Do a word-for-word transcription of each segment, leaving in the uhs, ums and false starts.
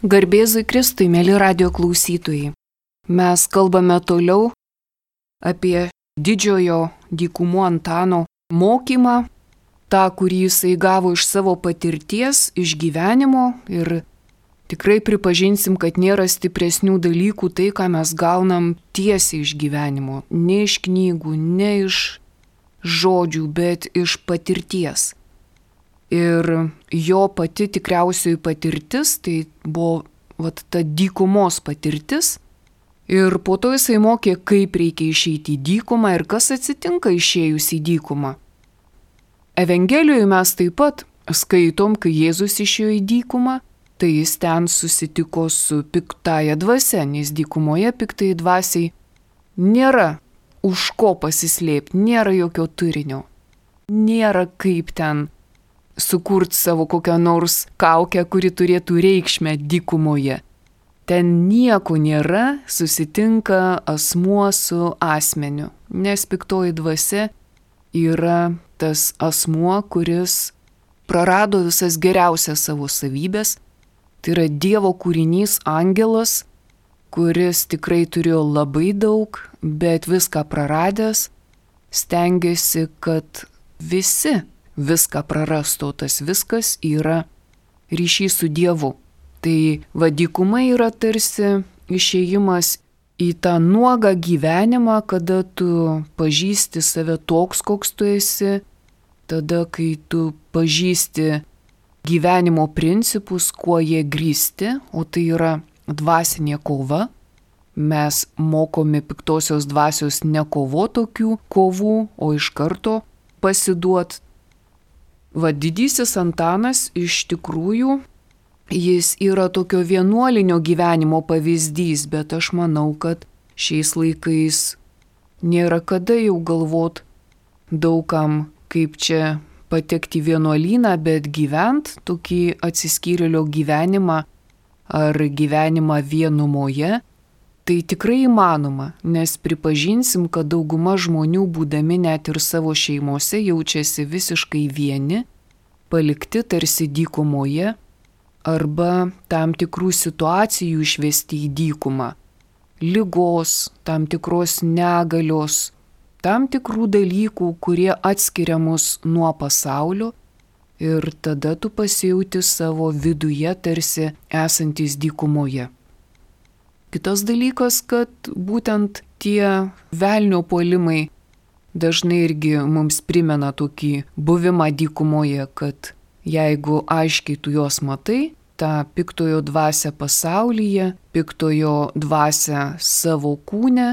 Garbėzui Kristui, mėly radio klausytojai. Mes kalbame toliau apie didžiojo dykumų Antano mokymą, tą, kurį jisai gavo iš savo patirties, iš gyvenimo, ir tikrai pripažinsim, kad nėra stipresnių dalykų tai, ką mes gaunam tiesiai iš gyvenimo, ne iš knygų, ne iš žodžių, bet iš patirties. Ir jo pati tikriausiai patirtis, tai buvo vat, ta dykumos patirtis. Ir po to jisai mokė, kaip reikia išeiti į dykumą ir kas atsitinka išėjus į dykumą. Evangelijoje mes taip pat skaitom, kai Jėzus išėjo į dykumą, tai jis ten susitiko su piktaja dvasia, nes dykumoje piktai dvasiai nėra už ko pasislėpti, nėra jokio turinio, nėra kaip ten sukurti savo kokią nors kaukę, kuri turėtų reikšmę dykumoje. Ten nieko nėra, susitinka asmuo su asmeniu, nes piktoji dvasia yra tas asmuo, kuris prarado visas geriausias savo savybės. Tai yra Dievo kūrinys, angelas, kuris tikrai turėjo labai daug, bet viską praradęs, stengiasi, kad visi viską prarastų, tas viskas yra ryšys su Dievu. Tai vadykuma yra tarsi išėjimas į tą nuogą gyvenimą, kada tu pažįsti save toks, koks tu esi, tada, kai tu pažįsti gyvenimo principus, kuo jie grįsti, o tai yra dvasinė kova. Mes mokomi piktosios dvasios nekovo tokių kovų, o iš karto pasiduot. Va, didysis Antanas iš tikrųjų, jis yra tokio vienuolinio gyvenimo pavyzdys, bet aš manau, kad šiais laikais nėra kada jau galvot daugam, kaip čia patekti į vienuolyną, bet gyvent tokį atsiskyrėlio gyvenimą ar gyvenimą vienumoje, tai tikrai įmanoma, nes pripažinsim, kad dauguma žmonių, būdami net ir savo šeimose, jaučiasi visiškai vieni, palikti tarsi dykumoje, arba tam tikrų situacijų išvesti į dykumą. Ligos, tam tikros negalios, tam tikrų dalykų, kurie atskiria mus nuo pasaulio, ir tada tu pasijauti savo viduje tarsi esantis dykumoje. Kitas dalykas, kad būtent tie velnio puolimai dažnai irgi mums primena tokį buvimą dykumoje, kad jeigu aiškiai tu juos matai, tą piktojo dvasią pasaulyje, piktojo dvasią savo kūne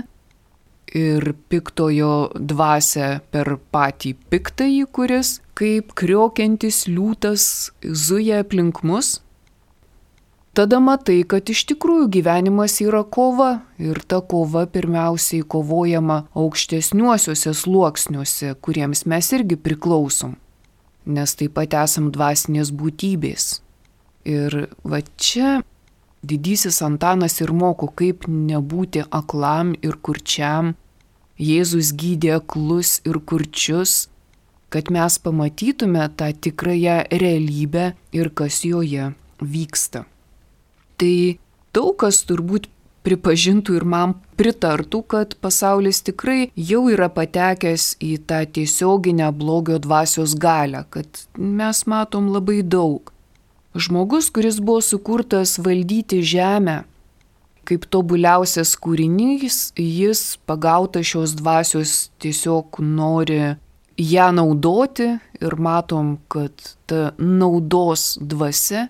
ir piktojo dvasią per patį piktąjį, kuris kaip kriokiantis liūtas zuja aplink mus, tada matai, kad iš tikrųjų gyvenimas yra kova, ir ta kova pirmiausiai kovojama aukštesniuosiuose sluoksniuose, kuriems mes irgi priklausom, nes taip pat esam dvasinės būtybės. Ir va čia didysis Antanas ir moko, kaip nebūti aklam ir kurčiam. Jėzus gydė aklus ir kurčius, kad mes pamatytume tą tikrąją realybę ir kas joje vyksta. Tai daug kas turbūt pripažintų ir man pritartų, kad pasaulis tikrai jau yra patekęs į tą tiesioginę blogio dvasios galią, kad mes matom labai daug. Žmogus, kuris buvo sukurtas valdyti žemę, kaip tobuliausias kūrinys, jis pagautas šios dvasios tiesiog nori ją naudoti, ir matom, kad ta naudos dvasia,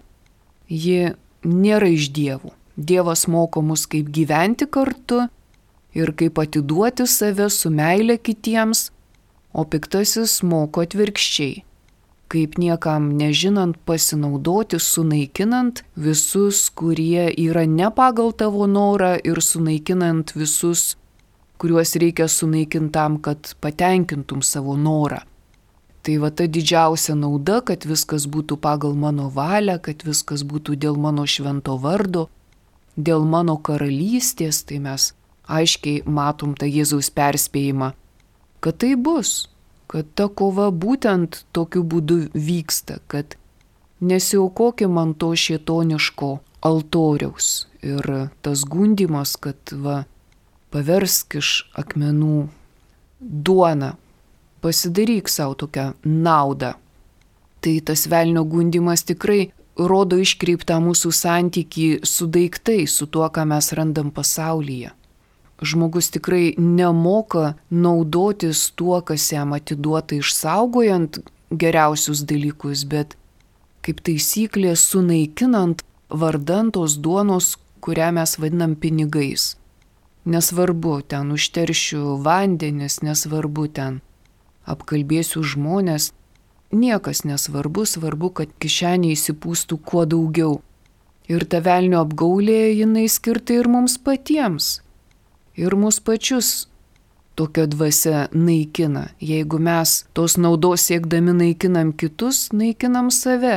ji nėra iš Dievo. Dievas moko mus, kaip gyventi kartu ir kaip atiduoti save su meile kitiems, o piktasis moko atvirkščiai, kaip niekam nežinant pasinaudoti, sunaikinant visus, kurie yra ne pagal tavo norą, ir sunaikinant visus, kuriuos reikia sunaikinti tam, kad patenkintum savo norą. Tai va ta didžiausia nauda, kad viskas būtų pagal mano valią, kad viskas būtų dėl mano švento vardo, dėl mano karalystės, tai mes aiškiai matom tą Jėzaus perspėjimą, kad tai bus, kad ta kova būtent tokiu būdu vyksta, kad nesiaukokim ant to šėtoniško altoriaus. Ir tas gundimas, kad va, paversk iš akmenų duoną, pasidaryk savo tokią naudą. Tai tas velnio gundimas tikrai rodo iškreiptą mūsų santykį su daiktais, su tuo, ką mes randam pasaulyje. Žmogus tikrai nemoka naudotis tuo, kas jam atiduota, išsaugojant geriausius dalykus, bet kaip taisyklė sunaikinant vardan tos duonos, kurią mes vadinam pinigais. Nesvarbu, ten užteršiu vandenis, nesvarbu, ten apkalbėsiu žmonės, niekas nesvarbu, svarbu, kad kišenė įsipūstų kuo daugiau. Ir ta velnio apgaulė, jinai skirta ir mums patiems. Ir mus pačius tokia dvasia naikina. Jeigu mes tos naudos siekdami naikinam kitus, naikinam save.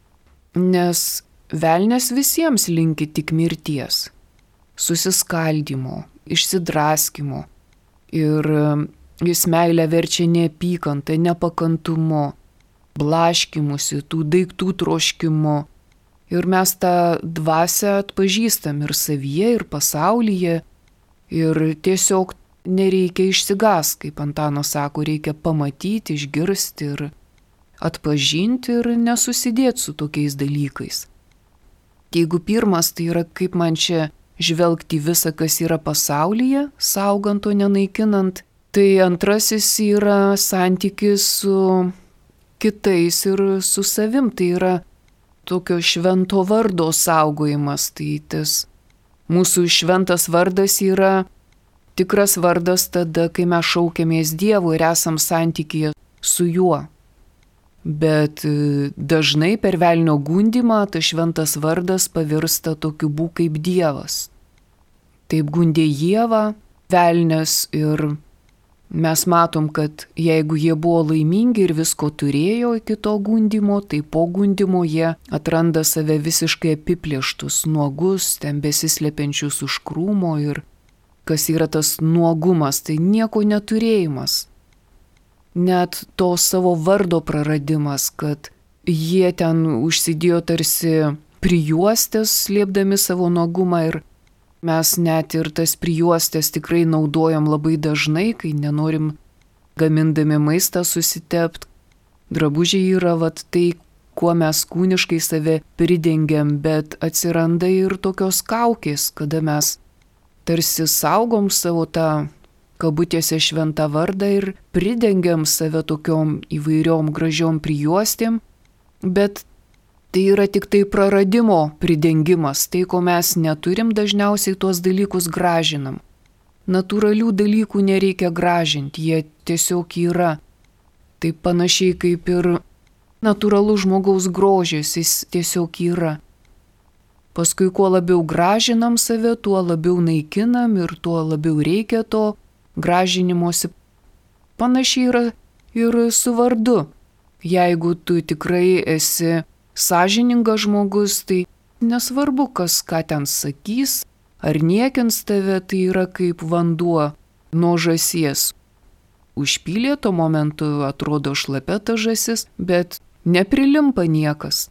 Nes velnias visiems linki tik mirties, susiskaldimo, išsidraskimo. Ir jis meilę verčia neapykantą, nepakantumu, blaškimusi, tų daiktų troškimu. Ir mes tą dvasią atpažįstam ir savyje, ir pasaulyje. Ir tiesiog nereikia išsigas, kaip Antanas sako, reikia pamatyti, išgirsti ir atpažinti ir nesusidėti su tokiais dalykais. Jeigu pirmas, tai yra kaip man čia žvelgti visą, kas yra pasaulyje, saugant, o nenaikinant, tai antrasis yra santykis su kitais ir su savim, tai yra tokio švento vardo saugojimas, tai tas mūsų šventas vardas yra tikras vardas tada, kai mes šaukiamės Dievu ir esam santykyje su juo. Bet dažnai per velnio gundimą tas šventas vardas pavirsta tokiu būk kaip Dievas. Taip gundė Ievą, velnias, ir mes matom, kad jeigu jie buvo laimingi ir visko turėjo iki to gundimo, tai po gundimo jie atranda save visiškai apiplėštus, nuogus, ten besislepiančius už krūmo. Ir kas yra tas nuogumas, tai nieko neturėjimas. Net to savo vardo praradimas, kad jie ten užsidėjo tarsi prijuostės, slėpdami savo nuogumą, ir mes net ir tas prijuostės tikrai naudojam labai dažnai, kai nenorim gamindami maistą susitept. Drabužiai yra vat tai, kuo mes kūniškai save pridengiam, bet atsiranda ir tokios kaukės, kada mes tarsi saugom savo tą kabutėse šventą vardą ir pridengiam save tokiom įvairiom gražiom prijuostėm, bet tai yra tik tai praradimo pridengimas, tai ko mes neturim, dažniausiai tuos dalykus gražinam. Natūralių dalykų nereikia gražinti, jie tiesiog yra. Tai panašiai kaip ir natūralus žmogaus grožis, jis tiesiog yra. Paskui kuo labiau gražinam save, tuo labiau naikinam ir tuo labiau reikia to gražinimuose. Panašiai yra ir su vardu. Jeigu tu tikrai esi sąžiningas žmogus, tai nesvarbu, kas ką ten sakys, ar niekins tave, tai yra kaip vanduo nuo žąsies. Užpylė, tuo momentu atrodo šlapia ta žąsis, bet neprilimpa niekas.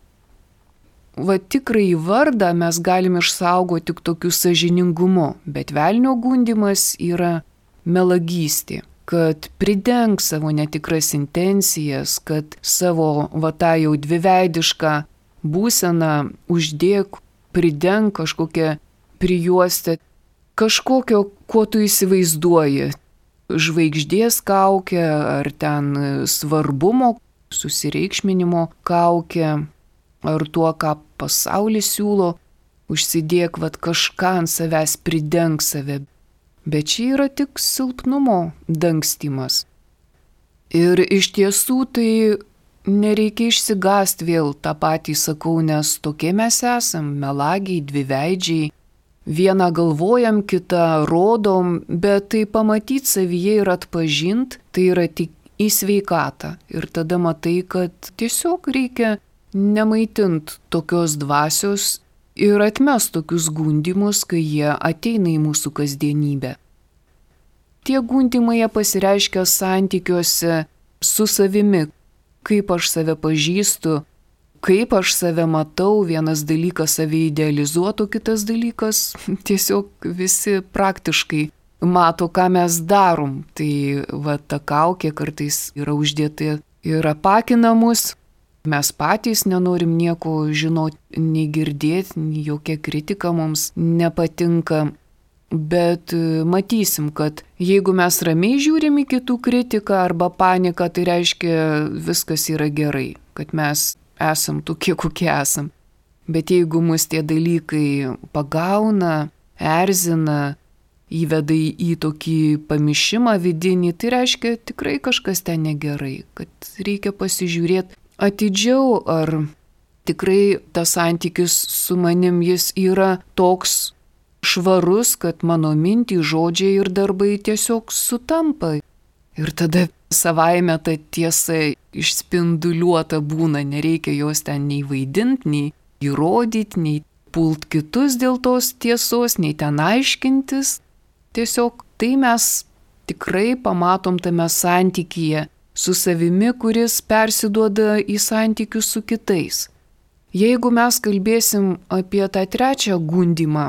Va tikrąjį vardą mes galim išsaugoti tik tokiu sąžiningumu, bet velnio gundimas yra melagystė, kad pridenk savo netikras intencijas, kad savo va tą jau dviveidišką būseną uždėk, pridenk kažkokią prijuostę, kažkokio, kuo tu įsivaizduoji, žvaigždės kaukę ar ten svarbumo, susireikšminimo kaukę, ar tuo, ką pasaulis siūlo, užsidėk vat kažką ant savęs, pridenk save. Bet čia yra tik silpnumo dangstymas. Ir iš tiesų tai nereikia išsigąsti, vėl tą patį sakau, nes tokie mes esam, melagiai, dviveidžiai. Vieną galvojam, kitą rodom, bet tai pamatyti savyje ir atpažinti, tai yra tik į sveikatą. Ir tada matai, kad tiesiog reikia nemaitint tokios dvasios ir atmest tokius gundimus, kai jie ateina į mūsų kasdienybę. Tie gundimai jie pasireiškia santykiuose su savimi, kaip aš save pažįstu, kaip aš save matau, vienas dalykas save idealizuotų, kitas dalykas tiesiog visi praktiškai mato, ką mes darom. Tai va ta kaukė kartais yra uždėta ir apakina mus. Mes patys nenorim nieko žinoti, nei girdėti, nei jokia kritika mums nepatinka. Bet matysim, kad jeigu mes ramiai žiūrim į kitų kritiką arba paniką, tai reiškia viskas yra gerai, kad mes esam tokie, kokie esam. Bet jeigu mus tie dalykai pagauna, erzina, įveda į tokį pamišimą vidinį, tai reiškia tikrai kažkas ten negerai, kad reikia pasižiūrėti atidžiau, ar tikrai tas santykis su manim jis yra toks švarus, kad mano mintys, žodžiai ir darbai tiesiog sutampa. Ir tada savaime ta tiesa išspinduliuota būna, nereikia jos ten nei vaidinti, nei įrodyti, nei pult kitus dėl tos tiesos, nei ten aiškintis. Tiesiog tai mes tikrai pamatom tame santykyje su savimi, kuris persiduoda į santykius su kitais. Jeigu mes kalbėsim apie tą trečią gundymą,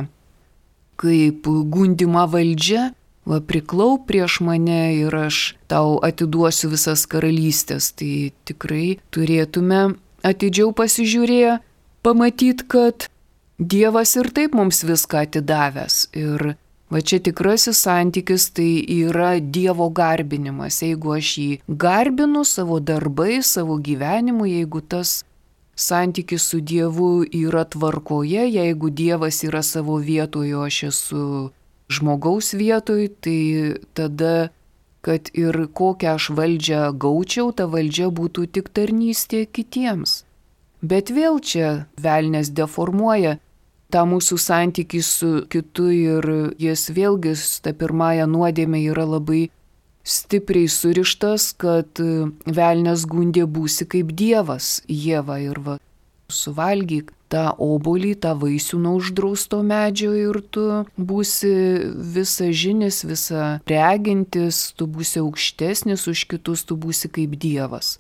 kaip gundymą valdžia, va priklauk prieš mane ir aš tau atiduosiu visas karalystės, tai tikrai turėtume atidžiau pasižiūrėję pamatyti, kad Dievas ir taip mums viską atidavęs. Ir va čia tikrasis santykis tai yra Dievo garbinimas. Jeigu aš jį garbinu savo darbais, savo gyvenimu, jeigu tas santykis su Dievu yra tvarkoje, jeigu Dievas yra savo vietoje, o aš esu žmogaus vietoje, tai tada, kad ir kokią aš valdžią gaučiau, ta valdžia būtų tik tarnystė kitiems. Bet vėl čia velnias deformuoja tą mūsų santykį su kitu ir jis vėlgi, ta pirmąja nuodėmė yra labai stipriai surištas, kad velnias gundė būsi kaip Dievas, Ieva, ir va, suvalgyk tą obuolį, tą vaisių nuo uždrausto medžio ir tu būsi visažinis, visa regintis, tu būsi aukštesnis už kitus, tu būsi kaip Dievas.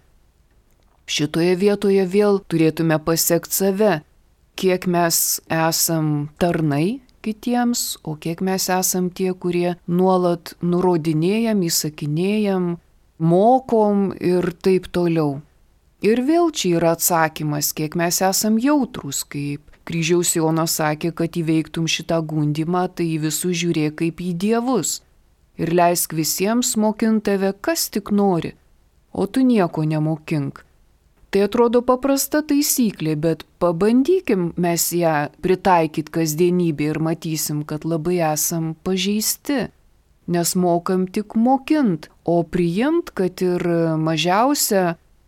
Šitoje vietoje vėl turėtume pasiekti save, kiek mes esam tarnai kitiems, o kiek mes esam tie, kurie nuolat nurodinėjam, įsakinėjam, mokom ir taip toliau. Ir vėl čia yra atsakymas, kiek mes esam jautrus, kaip Kryžiaus Jonas sakė, kad įveiktum šitą gundymą, tai į visus žiūrėk kaip į dievus. Ir leisk visiems mokint tave, kas tik nori, o tu nieko nemokink. Tai atrodo paprasta taisyklė, bet pabandykim mes ją pritaikyti kasdienybėje ir matysim, kad labai esam pažeisti, nes mokam tik mokint, o priimt, kad ir mažiausia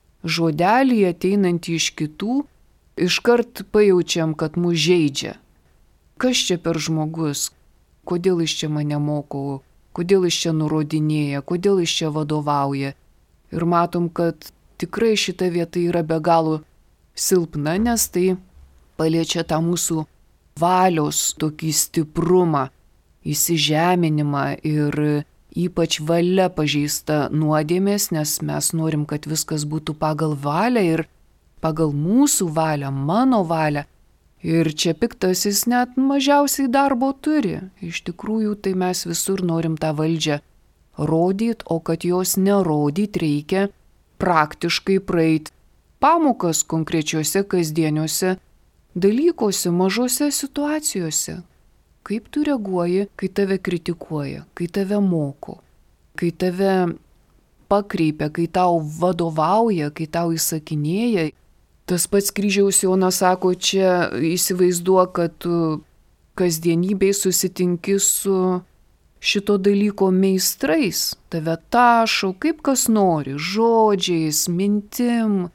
žodelį ateinantį iš kitų, iškart pajaučiam, kad mus žeidžia. Kas čia per žmogus? Kodėl jis čia mane moko? Kodėl jis čia nurodinėja? Kodėl jis čia vadovauja? Ir matom, kad tikrai šita vieta yra be galo silpna, nes tai paliečia tą mūsų valios tokį stiprumą, įsižeminimą ir ypač valia pažeista nuodėmės, nes mes norim, kad viskas būtų pagal valią ir pagal mūsų valią, mano valią. Ir čia piktasis net mažiausiai darbo turi. Iš tikrųjų, tai mes visur norim tą valdžią rodyti, o kad jos nerodyti reikia praktiškai praeiti pamokas konkrečiuose kasdieniuose dalykuose, mažose situacijose. Kaip tu reaguoji, kai tave kritikuoja, kai tave moko, kai tave pakreipia, kai tau vadovauja, kai tau įsakinėja. Tas pats Kryžiaus Jonas sako, čia įsivaizduok, kad tu kasdienybėj susitinki su šito dalyko meistrais, tave tašo, kaip kas nori, žodžiais, mintim,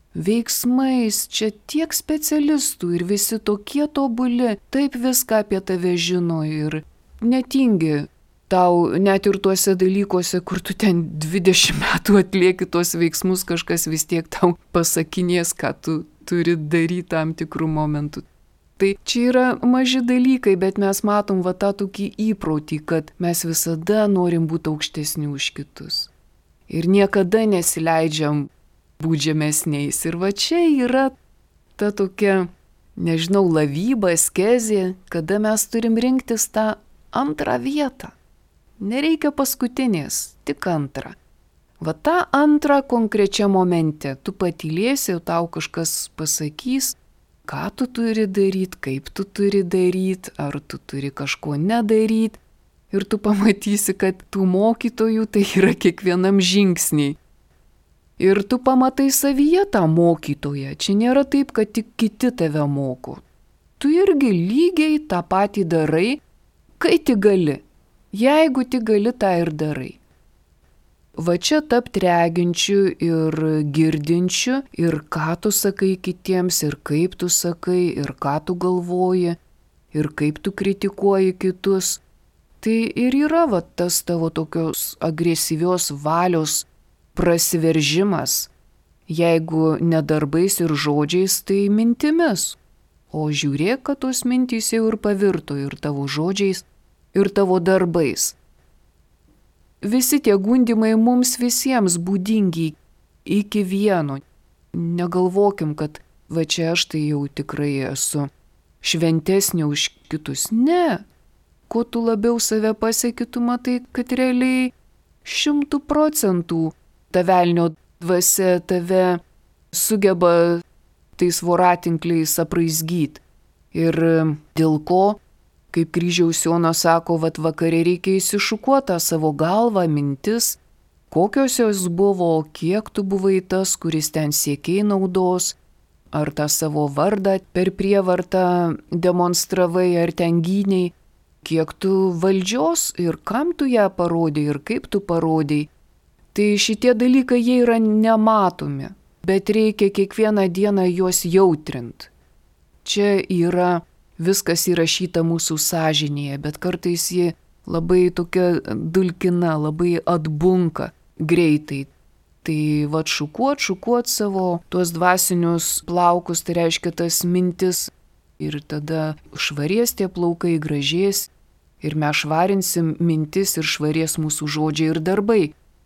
veiksmais, čia tiek specialistų ir visi tokie tobuli, taip viską apie tave žino ir netingi tau net ir tuose dalykuose, kur tu ten dvidešimt metų atlieki tuos veiksmus, kažkas vis tiek tau pasakinės, ką tu turi daryti tam tikrų momentų. Tai čia yra maži dalykai, bet mes matom va tą tokį įprotį, kad mes visada norim būti aukštesni už kitus. Ir niekada nesileidžiam būti žemesniais. Ir va čia yra ta tokia, nežinau, lavyba, askezė, kada mes turim rinktis tą antrą vietą. Nereikia paskutinės, tik antrą. Va tą antrą konkrečią momente tu patylėsi, tau kažkas pasakys, ką tu turi daryti, kaip tu turi daryti, ar tu turi kažko nedaryti. Ir tu pamatysi, kad tų mokytojų tai yra kiekvienam žingsniai. Ir tu pamatai savyje tą mokytoją. Čia nėra taip, kad tik kiti tave moko. Tu irgi lygiai tą patį darai, kai tik gali. Jeigu tik gali, tą ir darai. Va čia tapti reginčiu ir girdinčiu, ir ką tu sakai kitiems, ir kaip tu sakai, ir ką tu galvoji, ir kaip tu kritikuoji kitus. Tai ir yra va tas tavo tokios agresyvios valios prasiveržimas. Jeigu ne darbais ir žodžiais, tai mintimis. O žiūrėk, kad tos mintys jau ir pavirto ir tavo žodžiais, ir tavo darbais. Visi tie gundimai mums visiems būdingi iki vieno. Negalvokim, kad va čia aš tai jau tikrai esu šventesnė už kitus. Ne. Kuo tu labiau save pasieki, tu matai, kad realiai šimtų procentų ta velnio dvasia tave sugeba tais voratinkliais apraizgyti. Ir dėl ko, kaip kryžiaus Jonas sako, vat vakare reikia įsišukuoti savo galvą, mintis, kokios jos buvo, kiek tu buvai tas, kuris ten siekiai naudos, ar tą savo vardą per prievartą demonstravai, ar ten gyniai, kiek tu valdžios ir kam tu ją parodai ir kaip tu parodai. Tai šitie dalykai jie yra nematomi, bet reikia kiekvieną dieną juos jautrint. Čia yra viskas įrašyta mūsų sąžinėje, bet kartais ji labai tokia dulkina, labai atbunka greitai. Tai vat šukuot, šukuot savo tuos dvasinius plaukus, tai reiškia tas mintis ir tada švarės tie plaukai, gražės ir mes švarinsim mintis ir švarės mūsų žodžiai ir darbai.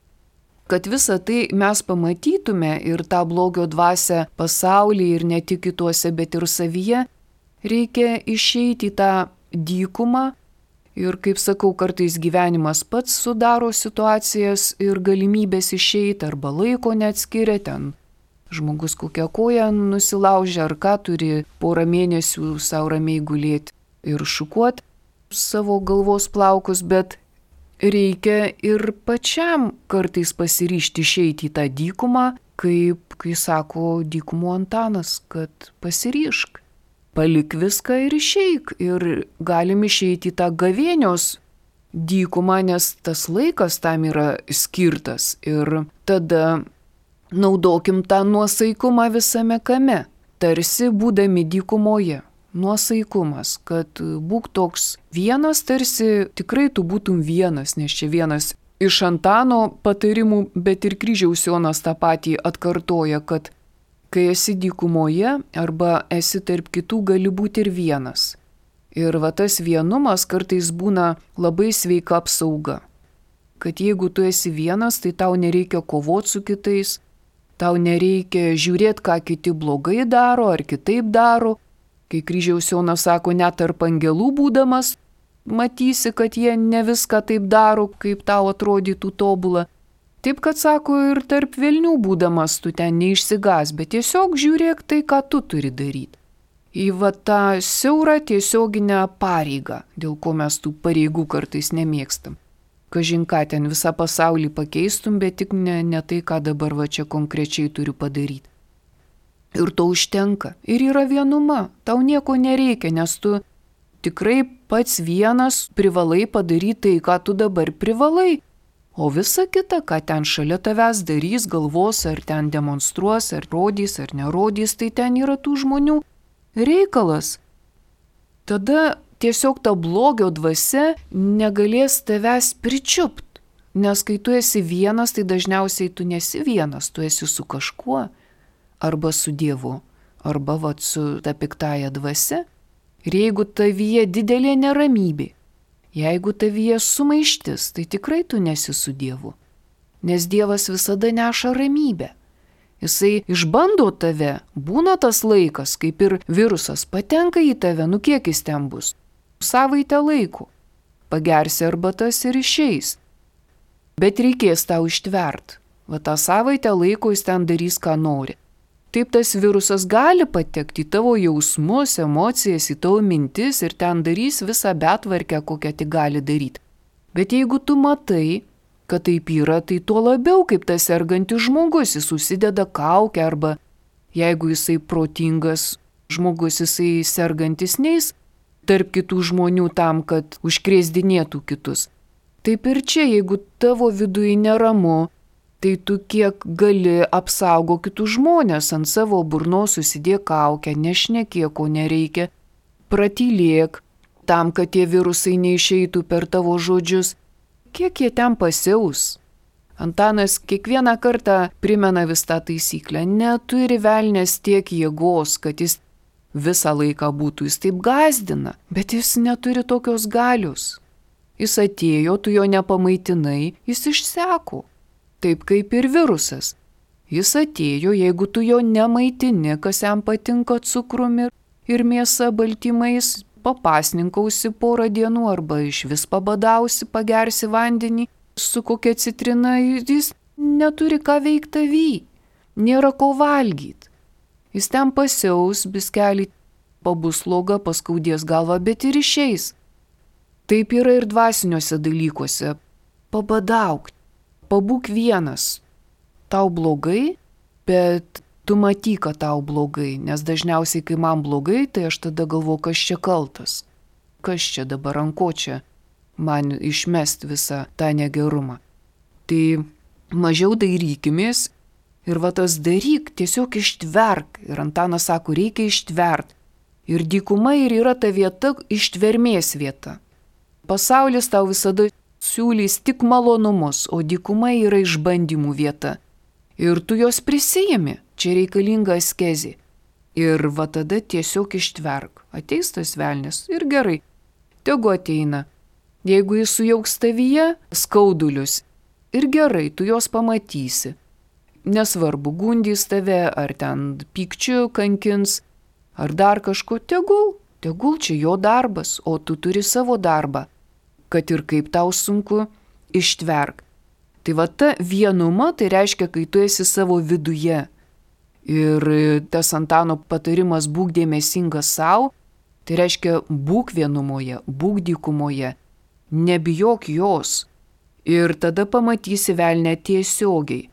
Kad visą tai mes pamatytume ir tą blogio dvasią pasaulyje ir ne tik kituose, bet ir savyje, reikia išeiti į tą dykumą ir, kaip sakau, kartais gyvenimas pats sudaro situacijas ir galimybės išeiti arba laiko neatskiria ten. Žmogus kokią koją nusilaužia ar ką turi porą mėnesių savo ramiai gulėti ir šukuoti savo galvos plaukus, bet reikia ir pačiam kartais pasiryžti išeiti į tą dykumą, kaip, kai sako dykumo Antanas, kad pasiryžk. Palik viską ir išeik. Ir galim išeiti į tą gavėnios dykumą, nes tas laikas tam yra skirtas. Ir tada naudokim tą nuosaikumą visame kame, tarsi būdami dykumoje. Nuosaikumas, kad būk toks vienas, tarsi tikrai tu būtum vienas, nes čia vienas iš Antano patarimų, bet ir kryžiaus Jonas tą patį atkartoja, kad kai esi dykumoje arba esi tarp kitų, gali būti ir vienas. Ir va tas vienumas kartais būna labai sveika apsauga. Kad jeigu tu esi vienas, tai tau nereikia kovoti su kitais, tau nereikia žiūrėti, ką kiti blogai daro ar kitaip daro. Kai kryžiaus Jonas sako, net tarp angelų būdamas, matysi, kad jie ne viską taip daro, kaip tau atrodytų tobula. Taip, kad sako, ir tarp velnių būdamas tu ten neišsigas, bet tiesiog žiūrėk tai, ką tu turi daryti. Į va tą siaurą tiesioginę pareigą, dėl ko mes tų pareigų kartais nemėgstam. Kažin ką ten visą pasaulį pakeistum, bet tik ne, ne tai, ką dabar va čia konkrečiai turiu padaryti. Ir to užtenka. Ir yra vienuma. Tau nieko nereikia, nes tu tikrai pats vienas privalai padaryti tai, ką tu dabar privalai. O visa kita, ką ten šalia tavęs darys, galvos, ar ten demonstruos, ar rodys, ar nerodys, tai ten yra tų žmonių reikalas. Tada tiesiog ta blogio dvasia negalės tavęs pričiupt. Nes kai tu esi vienas, tai dažniausiai tu nesi vienas, tu esi su kažkuo. Arba su Dievu, arba vat su ta piktaja dvasia. Ir jeigu tavyje didelė neramybė, jeigu tavyje sumaištis, tai tikrai tu nesi su Dievu. Nes Dievas visada neša ramybę. Jisai išbando tave, būna tas laikas, kaip ir virusas, patenka į tave, nu kiek jis ten bus. Savaitę laiko. Pagersi arbatas ir išeis. Bet reikės tau ištvert. Va tą savaitę laiko jis ten darys, ką nori. Taip tas virusas gali patekti į tavo jausmus, emocijas, į tavo mintis ir ten darys visą betvarkę, kokią tik gali daryti. Bet jeigu tu matai, kad taip yra, tai tuo labiau kaip tas sergantis žmogus, jis užsideda kaukę arba jeigu jisai protingas žmogus, jisai sergantis neis tarp kitų žmonių tam, kad užkrėsdinėtų kitus. Taip ir čia, jeigu tavo viduje neramu, tai tu kiek gali apsaugo kitus žmonės, ant savo burnos susidėk kaukę, nešnekėk, ko nereikia, pratylėk tam, kad tie virusai neišeitų per tavo žodžius. Kiek jie ten pasiaus? Antanas kiekvieną kartą primena vis tą taisyklę. Neturi velnės tiek jėgos, kad jis visą laiką būtų. Jis taip gąsdina, bet jis neturi tokios galios. Jis atėjo, tu jo nepamaitinai, jis išseko. Taip kaip ir virusas. Jis atėjo, jeigu tu jo nemaitini, kas jam patinka cukrumi ir mėsa baltymais, papasninkausi porą dienų arba iš vis pabadausi, pagersi vandenį su kokia citrina, jis neturi ką veikti tavy, nėra ko valgyti. Jis ten pasiaus, biskelį pabus sloga, paskaudės galvą, bet ir išeis. Taip yra ir dvasiniuose dalykuose. Pabadauk, pabūk vienas. Tau blogai, bet tu matyk, kad tau blogai, nes dažniausiai, kai man blogai, tai aš tada galvoju, kas čia kaltas. Kas čia dabar, ant ko čia man išmest visą tą negerumą. Tai mažiau dairykimės ir va tas daryk, tiesiog ištverk. Ir Antanas sako, reikia ištvert. Ir dykuma ir yra ta vieta, ištvermės vieta. Pasaulis tau visada siūlys tik malonumus, o dykuma yra išbandymų vieta. Ir tu jos prisijimi. Čia reikalinga askezė. Ir va tada tiesiog ištverk. Ateis tas velnis ir gerai. Tegu ateina. Jeigu jis sujauks tavyje skaudulius, ir gerai, tu jos pamatysi. Nesvarbu, gundys tave, ar ten pykčiu kankins, ar dar kažko, tegul. Tegul čia jo darbas, o tu turi savo darbą. Kad ir kaip tau sunku, ištverk. Tai va ta vienuma, tai reiškia, kai tu esi savo viduje. Ir tas Antano patarimas būk dėmesingas savo, tai reiškia būk vienumoje, būk dykumoje, nebijok jos. Ir tada pamatysi velnę tiesiogiai.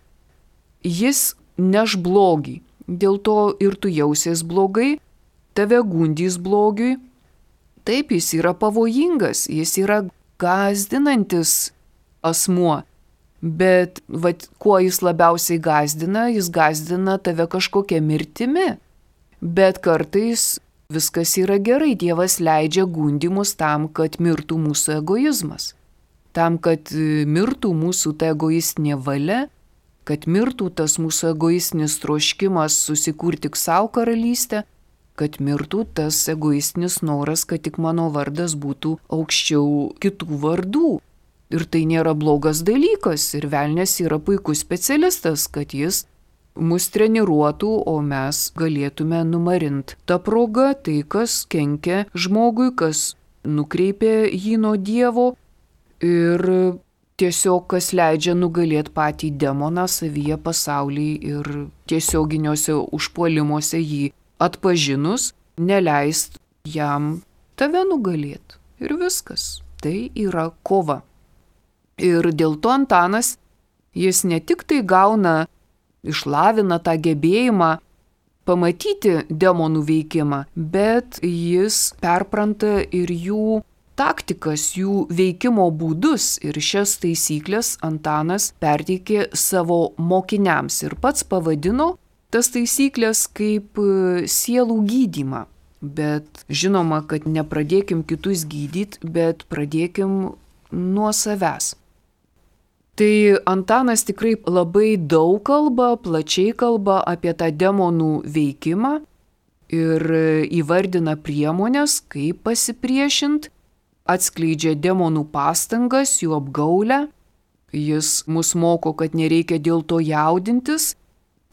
Jis neš blogį, dėl to ir tu jausies blogai, tave gundys blogiui. Taip, jis yra pavojingas, jis yra gąsdinantis asmuo. Bet vat, kuo jis labiausiai gąsdina, jis gąsdina tave kažkokia mirtimi. Bet kartais viskas yra gerai, Dievas leidžia gundymus tam, kad mirtų mūsų egoizmas. Tam, kad mirtų mūsų ta egoistinė valia, kad mirtų tas mūsų egoistinis troškimas susikurti tik savo karalystę, kad mirtų tas egoistinis noras, kad tik mano vardas būtų aukščiau kitų vardų. Ir tai nėra blogas dalykas, ir velnės yra puikus specialistas, kad jis mus treniruotų, o mes galėtume numarinti tą progą, tai kas kenkia žmogui, kas nukreipia jį nuo Dievo ir tiesiog kas leidžia nugalėti patį demoną savyje pasaulį ir tiesioginiuose užpuolimuose jį atpažinus, neleist jam tave nugalėti. Ir viskas. Tai yra kova. Ir dėl to Antanas, jis ne tik tai gauna, išlavina tą gebėjimą pamatyti demonų veikimą, bet jis perpranta ir jų taktikas, jų veikimo būdus. Ir šias taisyklės Antanas perteikė savo mokiniams ir pats pavadino tas taisyklės kaip sielų gydymą. Bet žinoma, kad nepradėkim kitus gydyti, bet pradėkim nuo savęs. Tai Antanas tikrai labai daug kalba, plačiai kalba apie tą demonų veikimą ir įvardina priemonės, kaip pasipriešinti, atskleidžia demonų pastangas, jų apgaulę. Jis mus moko, kad nereikia dėl to jaudintis,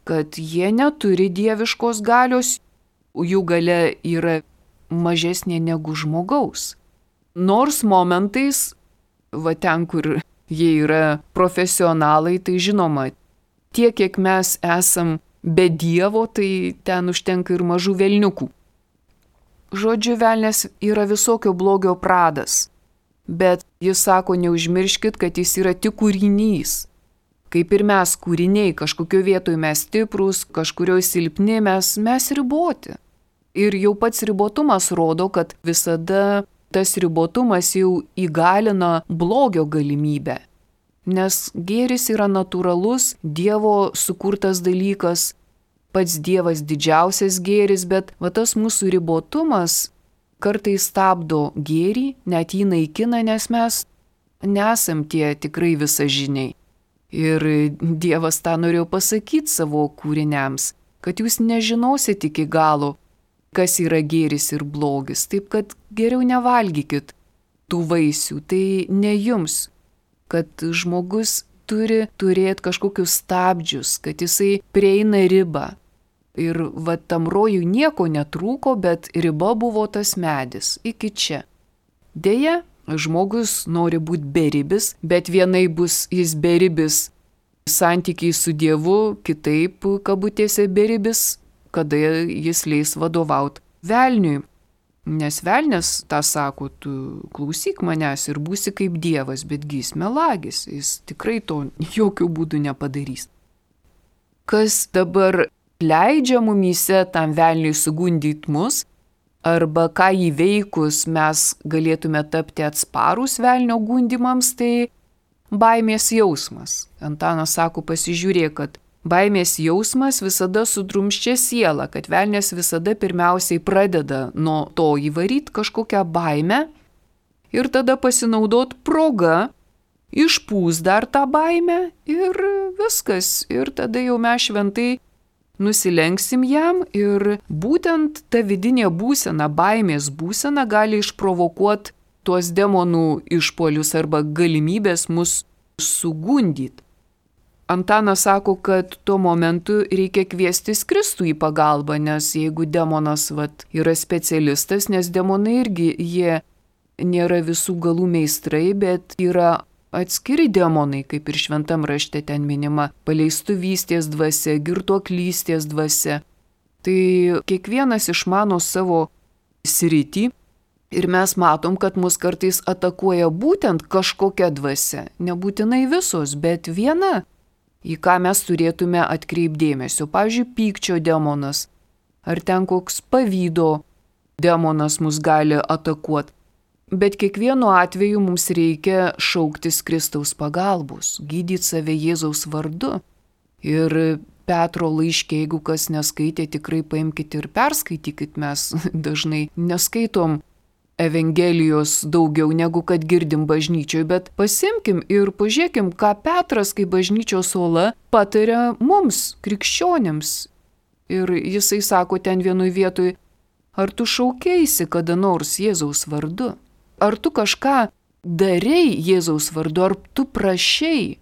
kad jie neturi dieviškos galios, jų galia yra mažesnė negu žmogaus. Nors momentais, va ten, kur jie yra profesionalai, tai žinoma, tiek, kiek mes esam be Dievo, tai ten užtenka ir mažų velniukų. Žodžiu, velnias yra visokio blogio pradas, bet jis sako, neužmirškit, kad jis yra tik kūrinys. Kaip ir mes kūriniai, kažkokio vietoje mes stiprus, kažkurioje silpni, mes, mes riboti. Ir jau pats ribotumas rodo, kad visada tas ribotumas jau įgalina blogio galimybę. Nes gėris yra natūralus, Dievo sukurtas dalykas, pats Dievas didžiausias gėris, bet va tas mūsų ribotumas kartais stabdo gėrį, net jį naikina, nes mes nesam tie tikrai visažiniai. Ir Dievas tą norėjo pasakyti savo kūriniams, kad jūs nežinosit iki galo, kas yra gėris ir blogis, taip kad geriau nevalgykit tų vaisių, tai ne jums, kad žmogus turi turėti kažkokius stabdžius, kad jisai prieina ribą. Ir va tam rojui nieko netrūko, bet riba buvo tas medis, iki čia. Deja, žmogus nori būti beribis, bet vienai bus jis beribis santykiai su Dievu, kitaip kabutėse beribis, kada jis leis vadovauti velniui. Nes velnias tą sako, tu klausyk manęs ir būsi kaip Dievas, betgi jis melagis, jis tikrai to jokių būdų nepadarys. Kas dabar leidžia mumyse tam velniui sugundyti mus, arba ką įveikus mes galėtume tapti atsparūs velnio gundimams, tai baimės jausmas. Antanas sako, pasižiūrėk, kad baimės jausmas visada sudrumsčia sielą, kad velnias visada pirmiausiai pradeda nuo to įvaryti kažkokią baimę ir tada pasinaudot progą, išpūs dar tą baimę ir viskas. Ir tada jau mes šventai nusilenksim jam ir būtent ta vidinė būsena, baimės būsena gali išprovokuoti tuos demonų išpolius arba galimybės mus sugundyti. Antanas sako, kad tuo momentu reikia kviestis Kristų į pagalbą, nes jeigu demonas vat, yra specialistas, nes demonai irgi jie nėra visų galų meistrai, bet yra atskiri demonai, kaip ir šventam rašte ten minima, paleistuvystės dvasia, girtuoklystės dvasia. Tai kiekvienas išmano savo sritį ir mes matom, kad mus kartais atakuoja būtent kažkokia dvasia, nebūtinai visos, bet viena, į ką mes turėtume atkreipdėmėsio. Pavyzdžiui, pykčio demonas, ar ten koks pavydo demonas mus gali atakuoti. Bet kiekvienu atveju mums reikia šauktis Kristaus pagalbos, gydyti save Jėzaus vardu. Ir Petro laiške, jeigu kas neskaitė, tikrai paimkite ir perskaitykit, mes dažnai neskaitom Evangelijos daugiau negu kad girdim bažnyčioj, bet pasimkim ir pažiūrėkim, ką Petras, kaip bažnyčios uola, pataria mums, krikščionėms. Ir jisai sako ten vienoj vietoj, ar tu šaukėsi kada nors Jėzaus vardu? Ar tu kažką darei Jėzaus vardu, ar tu prašei?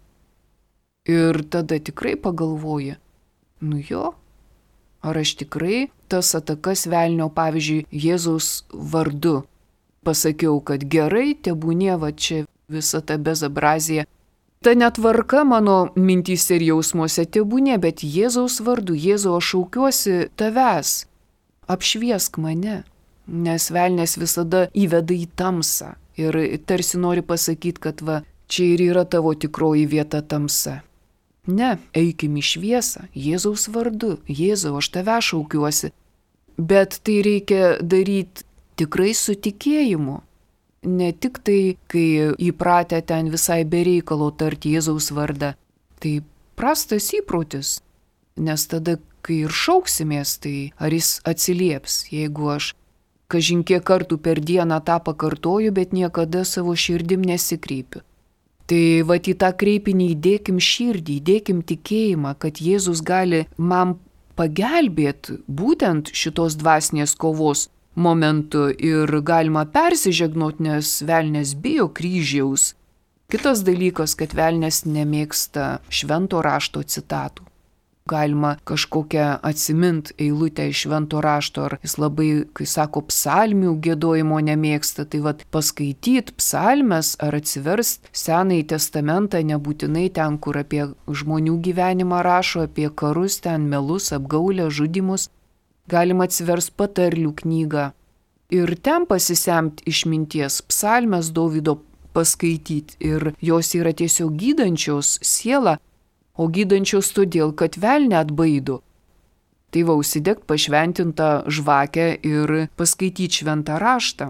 Ir tada tikrai pagalvoji, nu jo, ar aš tikrai tas atakas velnio, pavyzdžiui, Jėzaus vardu pasakiau, kad gerai, tebūnie va čia visa ta bezabrazija. Ta netvarka mano mintyse ir jausmuose tebūnie, bet Jėzaus vardu, Jėzau, aš šaukiuosi tavęs, apšviesk mane. Nes velnės visada įveda į tamsą ir tarsi nori pasakyti, kad va, čia ir yra tavo tikroji vieta tamsa. Ne, eikim į šviesą, Jėzaus vardu, Jėzau, aš tave šaukiuosi. Bet tai reikia daryti tikrai su tikėjimu. Ne tik tai, kai įpratę ten visai bereikalo tarti Jėzaus vardą. Tai prastas įprotis, nes tada, kai ir šauksimės, tai ar jis atsilieps, jeigu aš kažin kiek kartų per dieną tą pakartoju, bet niekada savo širdim nesikreipiu. Tai va į tą kreipinį įdėkim širdį, įdėkim tikėjimą, kad Jėzus gali man pagelbėti būtent šitos dvasinės kovos momentu ir galima persižegnot, nes velnės bijo kryžiaus. Kitas dalykas, kad velnės nemėgsta švento rašto citatų. galima kažkokią atsimint eilutę iš švento rašto, ar jis labai, kai sako, psalmių giedojimo nemėgsta, tai vad paskaityt psalmes ar atsiverst Senąjį testamentą, nebūtinai ten, kur apie žmonių gyvenimą rašo, apie karus, ten melus, apgaulę, žudimus, galima atsiverst patarlių knygą ir ten pasisemt išminties, psalmes Dovydo paskaityti, ir jos yra tiesiog gydančios sielą, o gydančios todėl, kad velnę atbaido. Tai va, užsidegt pašventintą žvakę ir paskaityti šventą raštą.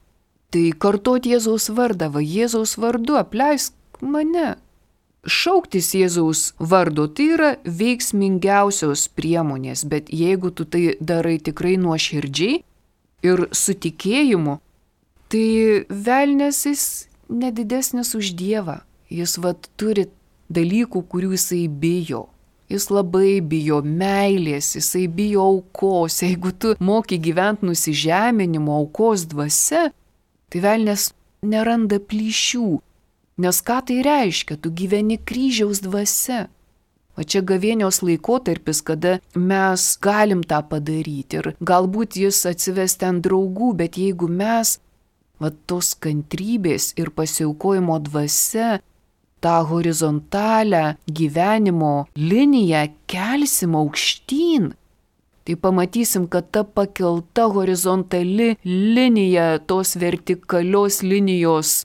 Tai kartot Jėzaus vardą, va Jėzaus vardu apleisk mane. Šauktis Jėzaus vardu tai yra veiksmingiausios priemonės, bet jeigu tu tai darai tikrai nuoširdžiai ir su tikėjimu, tai velnias jis nedidesnis už Dievą. Jis vat turi dalykų, kurių jisai bijo. Jis labai bijo meilės, jisai bijo aukos. Jeigu tu moki gyventi nusižeminimo, aukos dvasia, tai velnias neranda plyšių. Nes ką tai reiškia? Tu gyveni kryžiaus dvasia. O čia gavėnios laikotarpis, kada mes galim tą padaryti. Ir galbūt jis atsives ten draugų, bet jeigu mes va tos kantrybės ir pasiaukojimo dvasia, tą horizontalę gyvenimo liniją kelsim aukštyn, tai pamatysim, kad ta pakelta horizontali linija, tos vertikalios linijos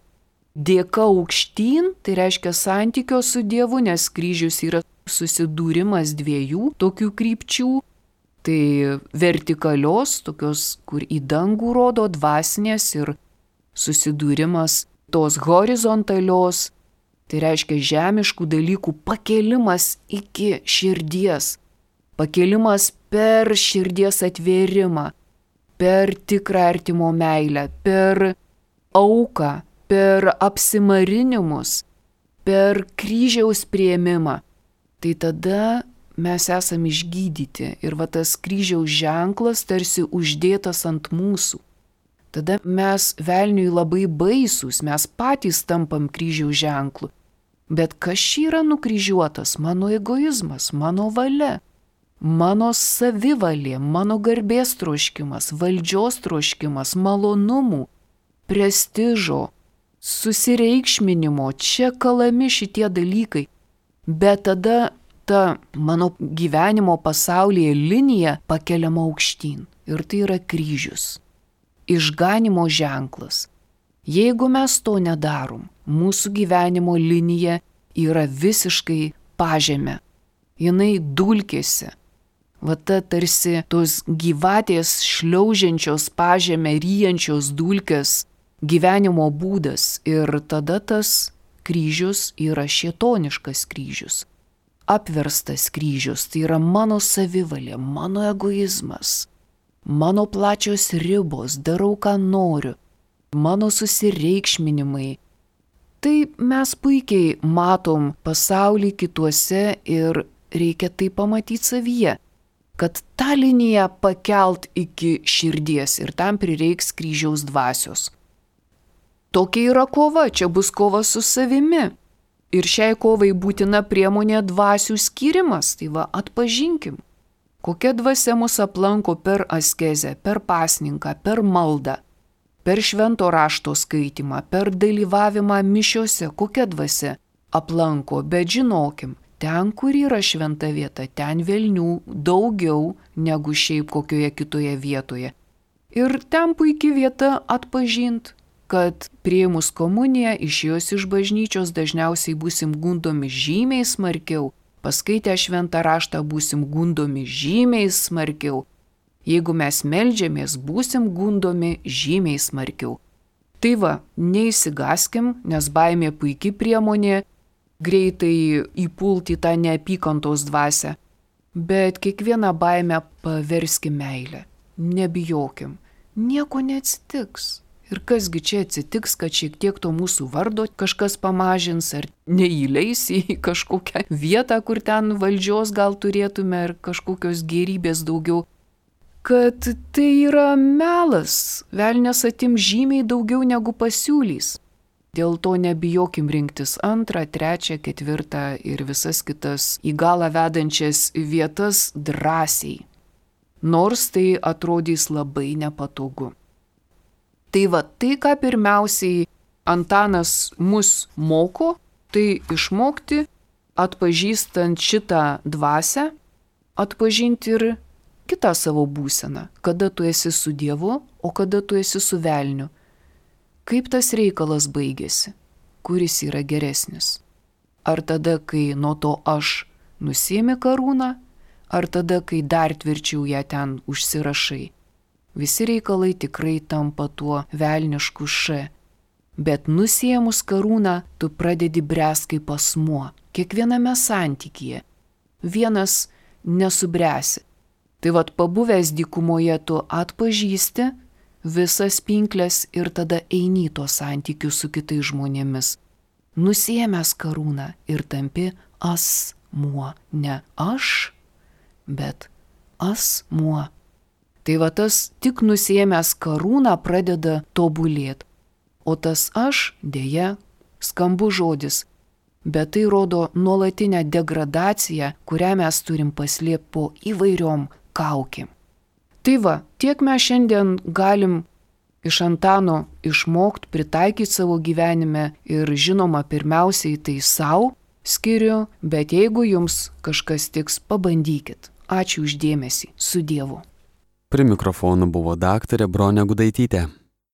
dėka aukštyn, tai reiškia santykio su Dievu, nes kryžius yra susidūrimas dviejų tokių krypčių. Tai vertikalios, tokios, kur į dangų rodo, dvasinės, ir susidūrimas tos horizontalios, tai reiškia žemiškų dalykų pakėlimas iki širdies, pakėlimas per širdies atvėrimą, per tikrą artimo meilę, per auką, per apsimarinimus, per kryžiaus priėmimą. Tai tada mes esame išgydyti ir va tas kryžiaus ženklas tarsi uždėtas ant mūsų. Tada mes velniui labai baisūs, mes patys tampam kryžiaus ženklu. Bet kas yra nukryžiuotas? Mano egoizmas, mano valia, mano savivalė, mano garbės troškimas, valdžios troškimas, malonumų, prestižo, susireikšminimo, čia kalami šitie dalykai. Bet tada ta mano gyvenimo pasaulyje linija pakeliama aukštyn. Ir tai yra kryžius. Išganimo ženklas. Jeigu mes to nedarom, mūsų gyvenimo linija yra visiškai pažeme. Jinai dulkėse. Va ta tarsi tos gyvatės šliaužiančios pažeme, ryjančios dulkės gyvenimo būdas. Ir tada tas kryžius yra šėtoniškas kryžius. Apverstas kryžius, tai yra mano savivalė, mano egoizmas. Mano plačios ribos, darau, ką noriu, mano susireikšminimai. Tai mes puikiai matom pasaulį kituose ir reikia tai pamatyti savyje, kad tą liniją pakelt iki širdies ir tam prireiks kryžiaus dvasios. Tokia yra kova, čia bus kova su savimi. Ir šiai kovai būtina priemonė dvasių skyrimas, tai va atpažinkim. Kokia dvasia mus aplanko per askezę, per pasninką, per maldą, per švento rašto skaitimą, per dalyvavimą mišiose, kokia dvasia aplanko, bet žinokim, ten, kur yra šventa vieta, ten velnių daugiau negu šiaip kokioje kitoje vietoje. Ir ten puikia vieta atpažint, kad priėmus komuniją, išėjus iš bažnyčios dažniausiai būsim gundomi žymiai smarkiau, paskaitę šventą raštą būsim gundomi žymiai smarkiau. Jeigu mes meldžiamės, būsim gundomi žymiai smarkiau. Tai va, neįsigaskim, nes baimė puikiai priemonė, greitai įpulti tą neapykantos dvasią. Bet kiekvieną baimę paverskim meilę. Nebijokim. Nieko neatsitiks. Ir kasgi čia atsitiks, kad šiek tiek to mūsų vardo kažkas pamažins ar neįleis į kažkokią vietą, kur ten valdžios gal turėtume ar kažkokios gėrybės daugiau. Kad tai yra melas, velnias atim žymiai daugiau negu pasiūlys. Dėl to nebijokim rinktis antrą, trečią, ketvirtą ir visas kitas į galą vedančias vietas drąsiai. Nors tai atrodys labai nepatogu. Tai va, tai ką pirmiausiai Antanas mus moko, tai išmokti, atpažįstant šitą dvasią, atpažinti ir kitą savo būseną, kada tu esi su Dievu, o kada tu esi su velniu. Kaip tas reikalas baigėsi, kuris yra geresnis? Ar tada, kai nuo to aš nusiemi karūną, ar tada, kai dar tvirčiau ją ten užsirašai? Visi reikalai tikrai tampa tuo velnišku š. Bet nusiemus karūną, tu pradedi bręst kaip asmuo, kiekviename santykyje. Vienas nesubręsi. Tai vat pabuvęs dykumoje tu atpažįsti visas pinklės ir tada eini tuos santykius su kitais žmonėmis. Nusiemęs karūną ir tampi asmuo. Ne aš, bet asmuo. Tai va tas tik nusiemęs karūną pradeda tobulėti. O tas aš, dėja, skambu žodis, bet tai rodo nuolatinę degradaciją, kurią mes turim paslėpti po įvairiom kaukėm. Tai va, tiek mes šiandien galim iš Antano išmokti, pritaikyti savo gyvenime ir žinoma, pirmiausiai tai savo skiriu, bet jeigu jums kažkas tiks, pabandykit. Ačiū už dėmesį. Su Dievu. Prie mikrofono buvo daktarė Bronė Gudaitytė.